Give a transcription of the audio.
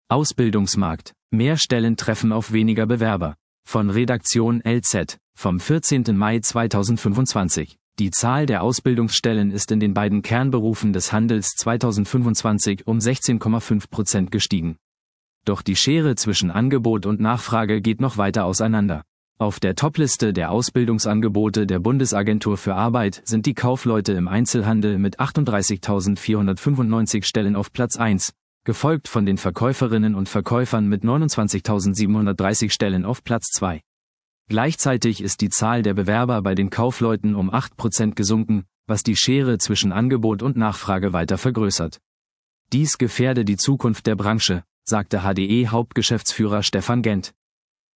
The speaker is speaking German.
Ausbildungsmarkt. Mehr Stellen treffen auf weniger Bewerber. Von Redaktion LZ, vom 14. Mai 2025. Die Zahl der Ausbildungsstellen ist in den beiden Kernberufen des Handels 2025 um 16,5% gestiegen. Doch die Schere zwischen Angebot und Nachfrage geht noch weiter auseinander. Auf der Topliste der Ausbildungsangebote der Bundesagentur für Arbeit sind die Kaufleute im Einzelhandel mit 38.495 Stellen auf Platz 1, gefolgt von den Verkäuferinnen und Verkäufern mit 29.730 Stellen auf Platz 2. Gleichzeitig ist die Zahl der Bewerber bei den Kaufleuten um 8% gesunken, was die Schere zwischen Angebot und Nachfrage weiter vergrößert. Dies gefährde die Zukunft der Branche, sagte HDE-Hauptgeschäftsführer Stefan Gent.